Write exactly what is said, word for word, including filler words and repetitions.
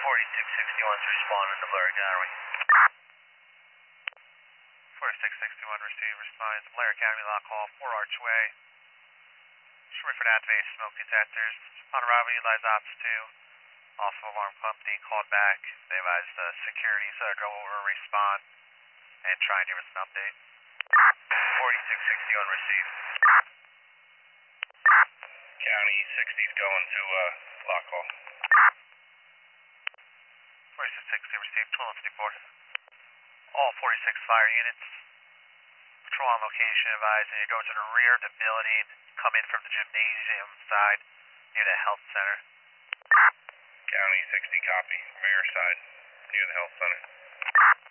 forty-six sixty-one's responding to Blair Academy. forty-six sixty-one received, responding to Blair Academy, lock call, four Archway. Short for activate smoke detectors. On arrival, utilize ops two. Also, alarm company called back. They advised uh, security, so they'll go over and respond and try and give us an update. forty-six sixty-one received. County sixty's going to uh, lock call. forty-six sixty received, twelve fifty-four. All forty-six fire units. Patrol on location advising you go to the rear of the building, come in from the gymnasium side near the health center. County sixty copy, rear side, near the health center.